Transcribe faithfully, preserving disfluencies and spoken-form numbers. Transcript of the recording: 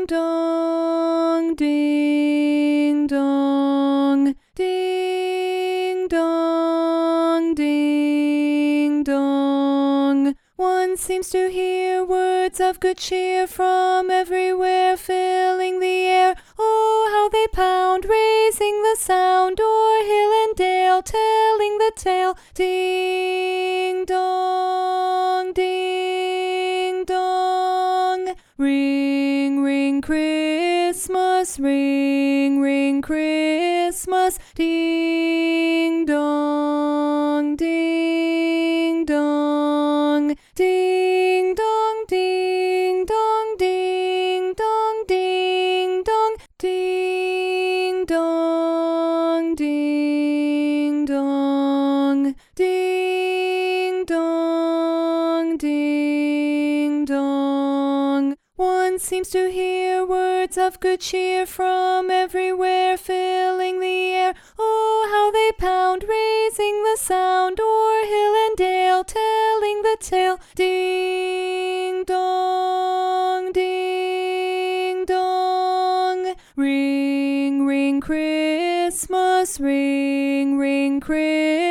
dong, ding dong, ding dong, ding dong. One seems to hear words of good cheer from everywhere, filling the air. Oh, how they pound, raising the sound o'er hill and dale, telling the tale. Ding dong, ding dong. Ring, ring, Christmas, ring, ring, Christmas. Ding dong, ding dong, ding dong, ding dong, ding dong, ding dong, ding dong, ding dong, ding dong, ding dong. One seems to hear words of good cheer from everywhere, filling the air. Oh, how they pound, raising the sound o'er hill and dale, telling the tale. Ding dong, ding dong. Ring, ring, Christmas, ring, ring, Christmas.